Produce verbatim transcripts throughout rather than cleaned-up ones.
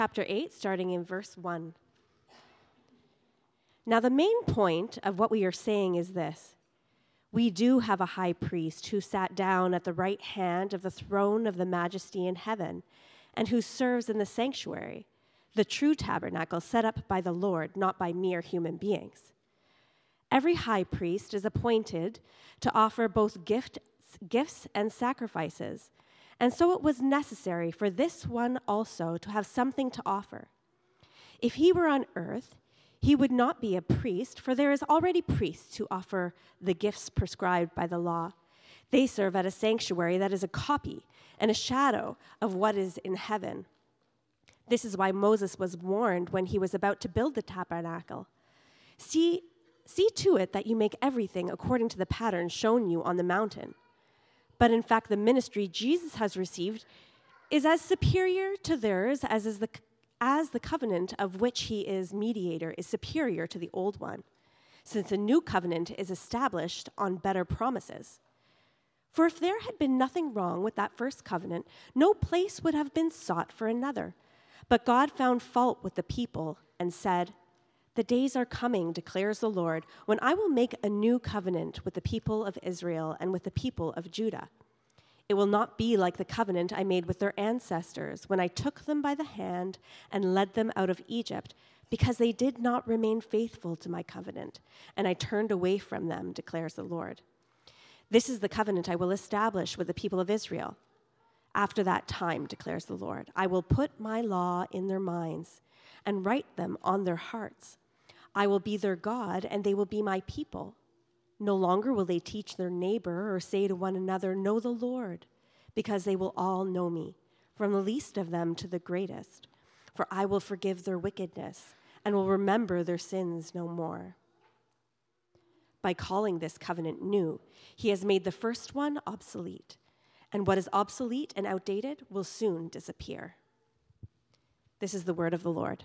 Chapter eight, starting in verse one. Now, the main point of what we are saying is this. We do have a high priest who sat down at the right hand of the throne of the majesty in heaven, and who serves in the sanctuary, the true tabernacle set up by the Lord, not by mere human beings. Every high priest is appointed to offer both gifts, gifts and sacrifices, and so it was necessary for this one also to have something to offer. If he were on earth, he would not be a priest, for there is already priests who offer the gifts prescribed by the law. They serve at a sanctuary that is a copy and a shadow of what is in heaven. This is why Moses was warned when he was about to build the tabernacle. See, see to it that you make everything according to the pattern shown you on the mountain. But in fact, the ministry Jesus has received is as superior to theirs as is the as the covenant of which he is mediator is superior to the old one, since a new covenant is established on better promises. For if there had been nothing wrong with that first covenant, no place would have been sought for another. But God found fault with the people and said, "The days are coming, declares the Lord, when I will make a new covenant with the people of Israel and with the people of Judah. It will not be like the covenant I made with their ancestors when I took them by the hand and led them out of Egypt, because they did not remain faithful to my covenant, and I turned away from them, declares the Lord. This is the covenant I will establish with the people of Israel. After that time, declares the Lord, I will put my law in their minds and write them on their hearts. I will be their God, and they will be my people. No longer will they teach their neighbor or say to one another, 'Know the Lord,' because they will all know me, from the least of them to the greatest. For I will forgive their wickedness and will remember their sins no more." By calling this covenant new, he has made the first one obsolete, and what is obsolete and outdated will soon disappear. This is the word of the Lord.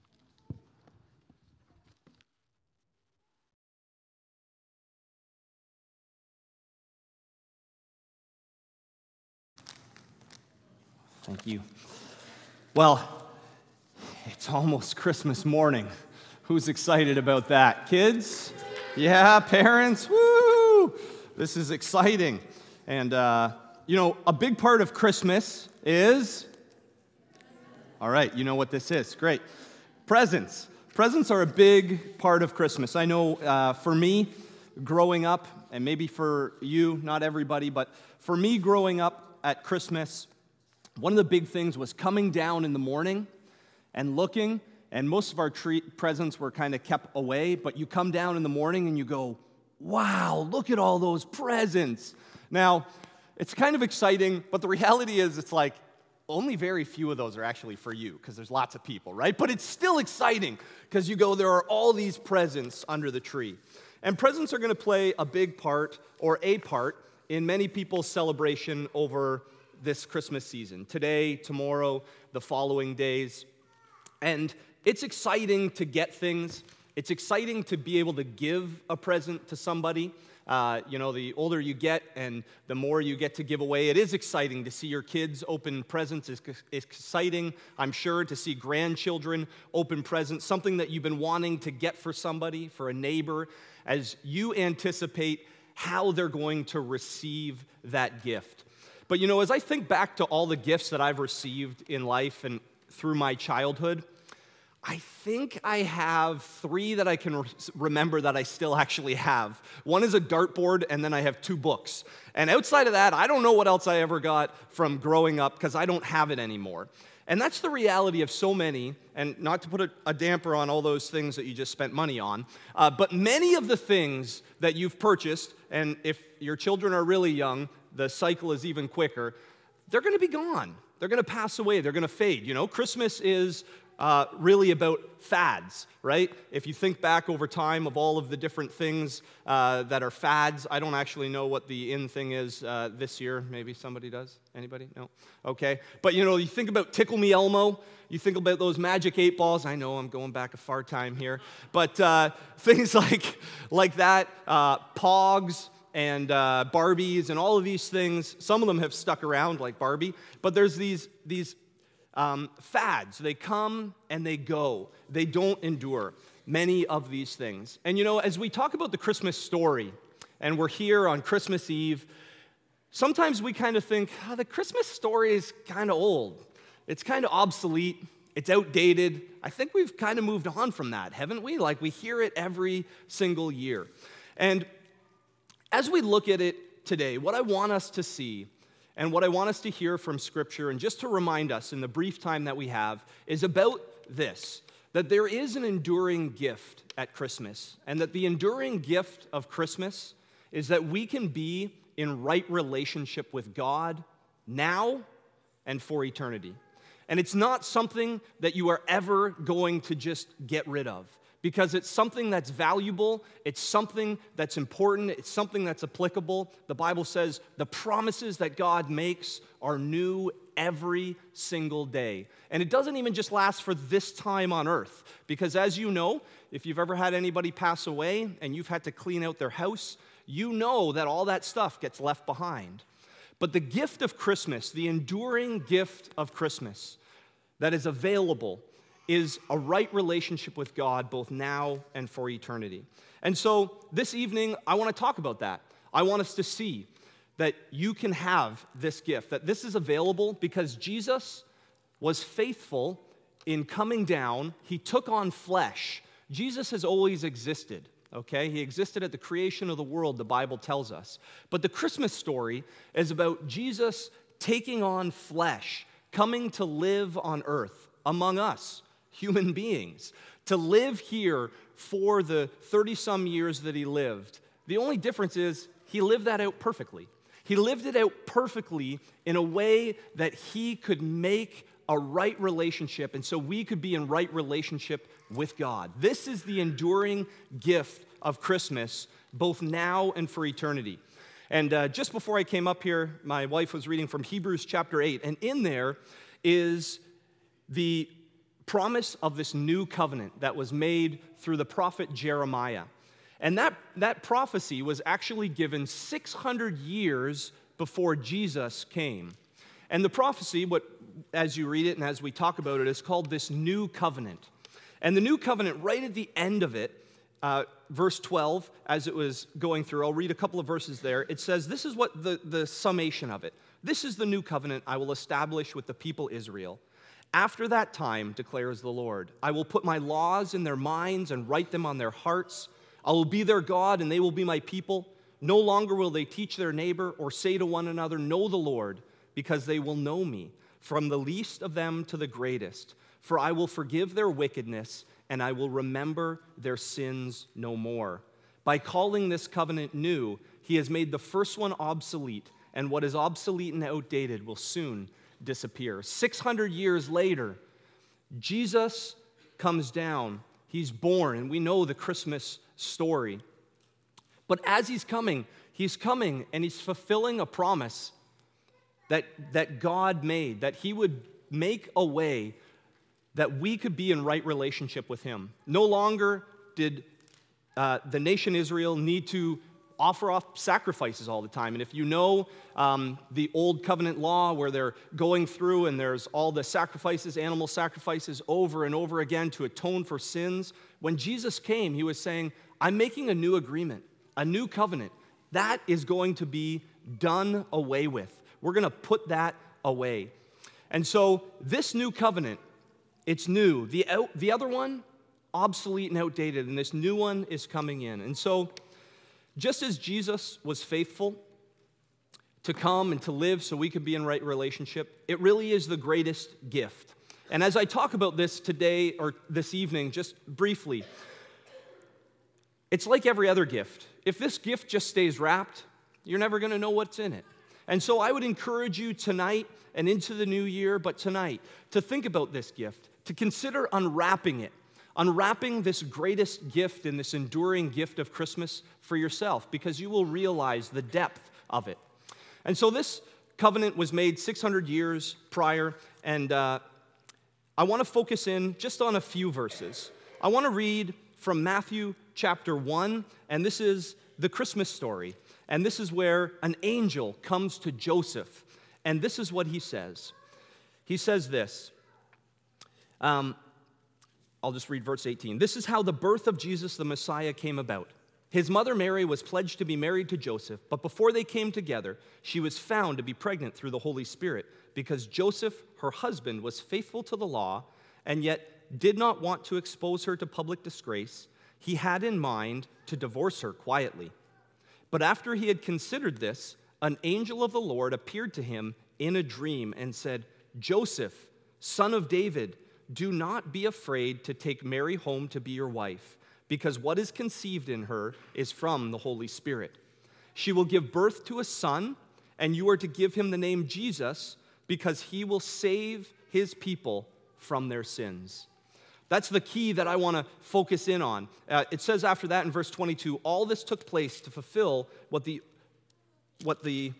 Thank you. Well, it's almost Christmas morning. Who's excited about that? Kids? Yeah, parents? Woo! This is exciting. And, uh, you know, a big part of Christmas is... All right, you know what this is. Great. Presents. Presents are a big part of Christmas. I know uh, for me, growing up, and maybe for you, not everybody, but for me growing up at Christmas, one of the big things was coming down in the morning and looking, and most of our tree presents were kind of kept away, but you come down in the morning and you go, wow, look at all those presents. Now, it's kind of exciting, but the reality is it's like only very few of those are actually for you because there's lots of people, right? But it's still exciting because you go, there are all these presents under the tree. And presents are going to play a big part or a part in many people's celebration over this Christmas season, today, tomorrow, the following days. And it's exciting to get things. It's exciting to be able to give a present to somebody. Uh, you know, the older you get and the more you get to give away, it is exciting to see your kids open presents. It's exciting, I'm sure, to see grandchildren open presents, something that you've been wanting to get for somebody, for a neighbor, as you anticipate how they're going to receive that gift. But, you know, as I think back to all the gifts that I've received in life and through my childhood, I think I have three that I can re- remember that I still actually have. One is a dartboard, and then I have two books. And outside of that, I don't know what else I ever got from growing up because I don't have it anymore. And that's the reality of so many, and not to put a, a damper on all those things that you just spent money on, uh, but many of the things that you've purchased, and if your children are really young, the cycle is even quicker, they're going to be gone. They're going to pass away. They're going to fade. You know, Christmas is uh, really about fads, right? If you think back over time of all of the different things uh, that are fads, I don't actually know what the in thing is uh, this year. Maybe somebody does. Anybody? No? Okay. But, you know, you think about Tickle Me Elmo. You think about those magic eight balls. I know I'm going back a far time here. But uh, things like, like that, uh, Pogs, and uh, Barbies and all of these things. Some of them have stuck around, like Barbie, but there's these these um, fads. They come and they go. They don't endure, many of these things. And you know, as we talk about the Christmas story, and we're here on Christmas Eve, sometimes we kind of think, oh, the Christmas story is kind of old. It's kind of obsolete. It's outdated. I think we've kind of moved on from that, haven't we? Like, we hear it every single year. And as we look at it today, what I want us to see and what I want us to hear from Scripture, and just to remind us in the brief time that we have, is about this, that there is an enduring gift at Christmas, and that the enduring gift of Christmas is that we can be in right relationship with God now and for eternity. And it's not something that you are ever going to just get rid of, because it's something that's valuable, it's something that's important, it's something that's applicable. The Bible says the promises that God makes are new every single day. And it doesn't even just last for this time on earth, because as you know, if you've ever had anybody pass away and you've had to clean out their house, you know that all that stuff gets left behind. But the gift of Christmas, the enduring gift of Christmas that is available, is a right relationship with God both now and for eternity. And so this evening, I want to talk about that. I want us to see that you can have this gift, that this is available because Jesus was faithful in coming down. He took on flesh. Jesus has always existed, okay? He existed at the creation of the world, the Bible tells us. But the Christmas story is about Jesus taking on flesh, coming to live on earth among us, human beings, to live here for the thirty-some years that he lived. The only difference is he lived that out perfectly. He lived it out perfectly in a way that he could make a right relationship, and so we could be in right relationship with God. This is the enduring gift of Christmas, both now and for eternity. And uh, just before I came up here, my wife was reading from Hebrews chapter eight, and in there is the promise of this new covenant that was made through the prophet Jeremiah. And that, that prophecy was actually given six hundred years before Jesus came. And the prophecy, what, as you read it and as we talk about it, is called this new covenant. And the new covenant, right at the end of it, uh, verse twelve, as it was going through, I'll read a couple of verses there. It says, this is what the, the summation of it. This is the new covenant I will establish with the people Israel. After that time, declares the Lord, I will put my laws in their minds and write them on their hearts. I will be their God, and they will be my people. No longer will they teach their neighbor or say to one another, know the Lord, because they will know me, from the least of them to the greatest. For I will forgive their wickedness, and I will remember their sins no more. By calling this covenant new, he has made the first one obsolete, and what is obsolete and outdated will soon disappear. six hundred years later, Jesus comes down. He's born, and we know the Christmas story. But as he's coming, he's coming and he's fulfilling a promise that, that God made, that he would make a way that we could be in right relationship with him. No longer did uh, the nation Israel need to offer up sacrifices all the time. And if you know um, the old covenant law where they're going through and there's all the sacrifices, animal sacrifices over and over again to atone for sins, when Jesus came, he was saying, I'm making a new agreement, a new covenant. That is going to be done away with. We're going to put that away. And so this new covenant, it's new. The, out, the other one, obsolete and outdated, and this new one is coming in. And so just as Jesus was faithful to come and to live so we could be in right relationship, it really is the greatest gift. And as I talk about this today or this evening, just briefly, it's like every other gift. If this gift just stays wrapped, you're never going to know what's in it. And so I would encourage you tonight and into the new year, but tonight, to think about this gift, to consider unwrapping it. Unwrapping this greatest gift and this enduring gift of Christmas for yourself, because you will realize the depth of it. And so this covenant was made six hundred years prior, and uh, I want to focus in just on a few verses. I want to read from Matthew chapter one, and this is the Christmas story. And this is where an angel comes to Joseph, and this is what he says. He says this, Um, I'll just read verse eighteen. This is how the birth of Jesus the Messiah came about. His mother Mary was pledged to be married to Joseph, but before they came together, she was found to be pregnant through the Holy Spirit, because Joseph, her husband, was faithful to the law and yet did not want to expose her to public disgrace. He had in mind to divorce her quietly. But after he had considered this, an angel of the Lord appeared to him in a dream and said, Joseph, son of David, do not be afraid to take Mary home to be your wife, because what is conceived in her is from the Holy Spirit. She will give birth to a son, and you are to give him the name Jesus, because he will save his people from their sins. That's the key that I want to focus in on. Uh, it says after that in verse twenty-two, all this took place to fulfill what the what the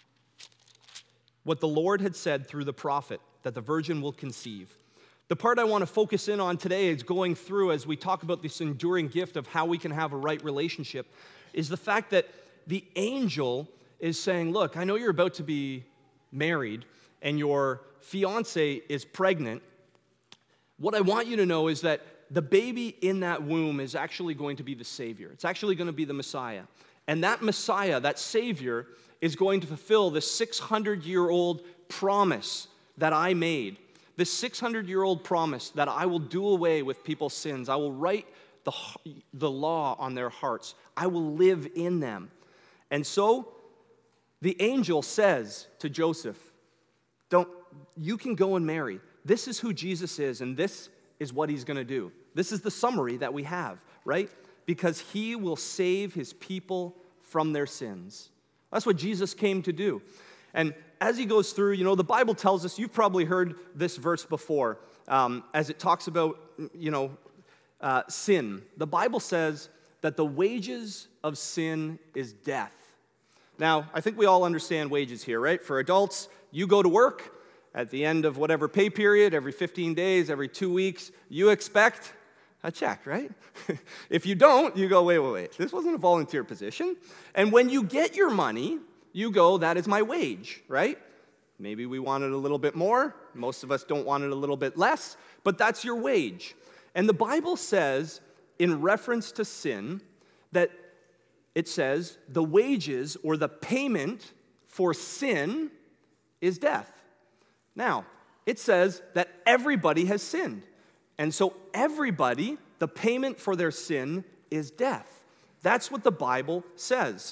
what the Lord had said through the prophet, that the virgin will conceive. The part I want to focus in on today is going through, as we talk about this enduring gift of how we can have a right relationship, is the fact that the angel is saying, look, I know you're about to be married and your fiance is pregnant. What I want you to know is that the baby in that womb is actually going to be the Savior. It's actually going to be the Messiah. And that Messiah, that Savior, is going to fulfill the six hundred year old promise that I made. This six hundred year old promise that I will do away with people's sins. I will write the, the law on their hearts. I will live in them. And so the angel says to Joseph, Don't you can go and marry. This is who Jesus is, and this is what he's going to do. This is the summary that we have, right? Because he will save his people from their sins. That's what Jesus came to do. And as he goes through, you know, the Bible tells us, you've probably heard this verse before, um, as it talks about, you know, uh, sin. The Bible says that the wages of sin is death. Now, I think we all understand wages here, right? For adults, you go to work. At the end of whatever pay period, every fifteen days, every two weeks, you expect a check, right? If you don't, you go, wait, wait, wait. This wasn't a volunteer position. And when you get your money, you go, that is my wage, right? Maybe we want it a little bit more. Most of us don't want it a little bit less, but that's your wage. And the Bible says, in reference to sin, that it says the wages or the payment for sin is death. Now, it says that everybody has sinned. And so everybody, the payment for their sin is death. That's what the Bible says.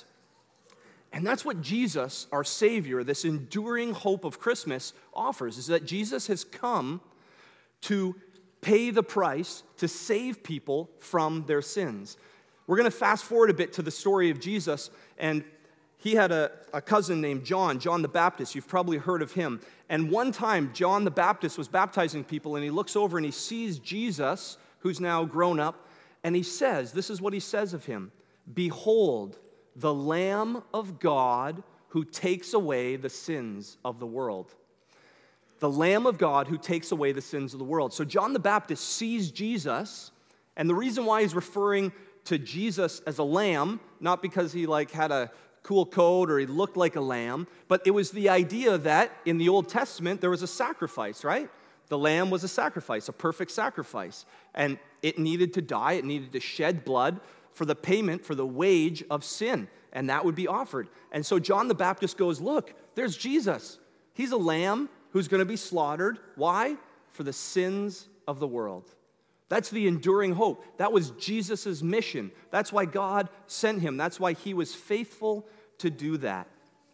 And that's what Jesus, our Savior, this enduring hope of Christmas offers, is that Jesus has come to pay the price to save people from their sins. We're going to fast forward a bit to the story of Jesus, and he had a, a cousin named John, John the Baptist. You've probably heard of him. And one time, John the Baptist was baptizing people, and he looks over and he sees Jesus, who's now grown up, and he says, this is what he says of him, "Behold, the Lamb of God who takes away the sins of the world." The Lamb of God who takes away the sins of the world. So John the Baptist sees Jesus, and the reason why he's referring to Jesus as a lamb, not because he like had a cool coat or he looked like a lamb, but it was the idea that in the Old Testament there was a sacrifice, right? The lamb was a sacrifice, a perfect sacrifice, and it needed to die, it needed to shed blood for the payment, for the wage of sin, and that would be offered. And so John the Baptist goes, look, there's Jesus. He's a lamb who's going to be slaughtered. Why? For the sins of the world. That's the enduring hope. That was Jesus' mission. That's why God sent him. That's why he was faithful to do that.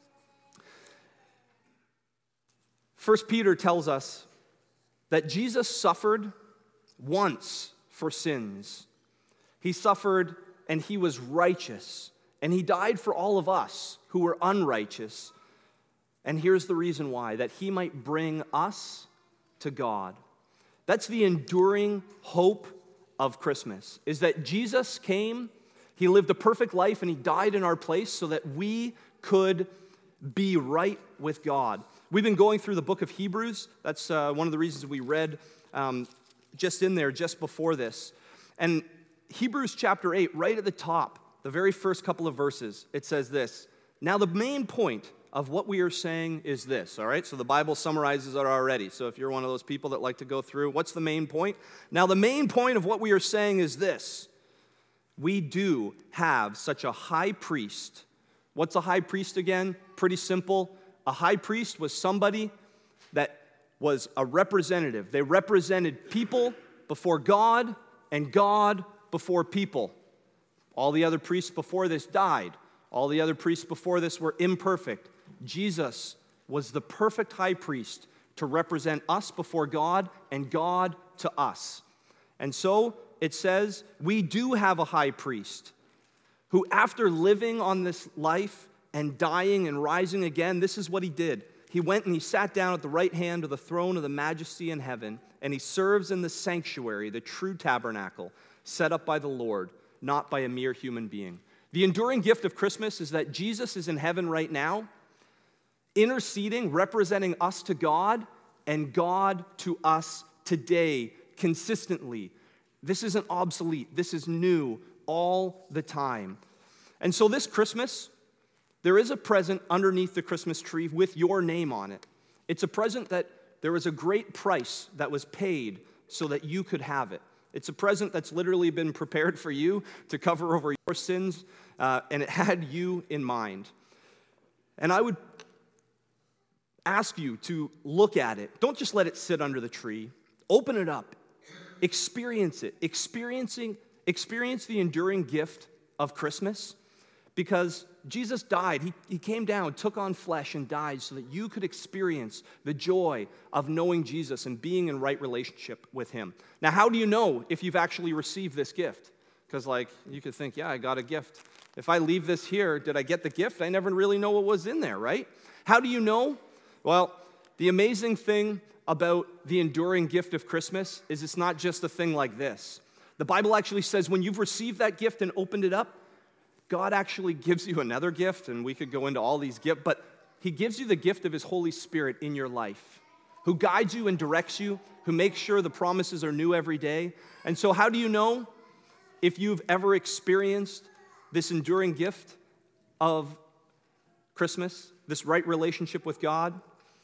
First Peter tells us that Jesus suffered once for sins. He suffered and he was righteous. And he died for all of us who were unrighteous. And here's the reason why, that he might bring us to God. That's the enduring hope of Christmas, is that Jesus came, he lived a perfect life, and he died in our place so that we could be right with God. We've been going through the book of Hebrews. That's uh, one of the reasons we read um, just in there, just before this. And Hebrews chapter eight, right at the top, the very first couple of verses, it says this, "Now the main point of what we are saying is this, all right? So the Bible summarizes it already. So if you're one of those people that like to go through, what's the main point? Now, the main point of what we are saying is this. We do have such a high priest. What's a high priest again? Pretty simple. A high priest was somebody that was a representative. They represented people before God and God before people. All the other priests before this died. All the other priests before this were imperfect. Jesus was the perfect high priest to represent us before God and God to us. And so it says we do have a high priest who, after living on this life and dying and rising again, this is what he did. He went and he sat down at the right hand of the throne of the majesty in heaven, and he serves in the sanctuary, the true tabernacle, set up by the Lord, not by a mere human being. The enduring gift of Christmas is that Jesus is in heaven right now, interceding, representing us to God, and God to us today, consistently. This isn't obsolete. This is new all the time. And so this Christmas, there is a present underneath the Christmas tree with your name on it. It's a present that there was a great price that was paid so that you could have it. It's a present that's literally been prepared for you to cover over your sins, uh, and it had you in mind. And I would ask you to look at it. Don't just let it sit under the tree. Open it up. Experience it. Experiencing, experience the enduring gift of Christmas, because Jesus died. He, he came down, took on flesh, and died so that you could experience the joy of knowing Jesus and being in right relationship with him. Now, how do you know if you've actually received this gift? Because, like, you could think, yeah, I got a gift. If I leave this here, did I get the gift? I never really know what was in there, right? How do you know? Well, the amazing thing about the enduring gift of Christmas is it's not just a thing like this. The Bible actually says when you've received that gift and opened it up, God actually gives you another gift, and we could go into all these gifts, but he gives you the gift of his Holy Spirit in your life, who guides you and directs you, who makes sure the promises are new every day. And so how do you know if you've ever experienced this enduring gift of Christmas, this right relationship with God?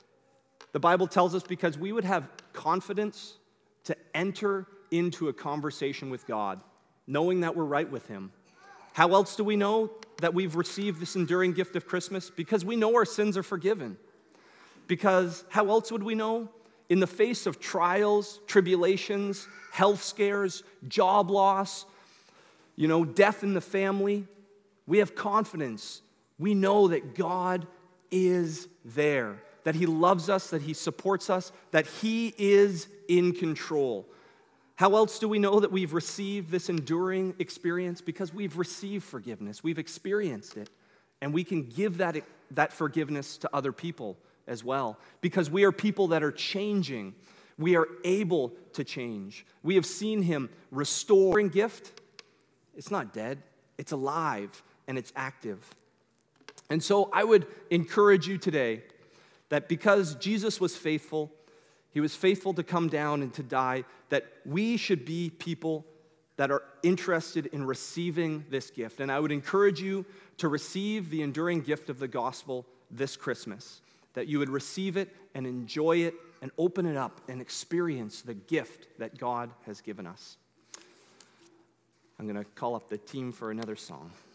The Bible tells us because we would have confidence to enter into a conversation with God, knowing that we're right with him. How else do we know that we've received this enduring gift of Christmas? Because we know our sins are forgiven. Because how else would we know? In the face of trials, tribulations, health scares, job loss, you know, death in the family, we have confidence. We know that God is there, that he loves us, that he supports us, that he is in control. How else do we know that we've received this enduring experience? Because we've received forgiveness. We've experienced it. And we can give that, that forgiveness to other people as well. Because we are people that are changing. We are able to change. We have seen him restoring gift. It's not dead. It's alive and it's active. And so I would encourage you today that because Jesus was faithful, he was faithful to come down and to die, that we should be people that are interested in receiving this gift. And I would encourage you to receive the enduring gift of the gospel this Christmas, that you would receive it and enjoy it and open it up and experience the gift that God has given us. I'm going to call up the team for another song.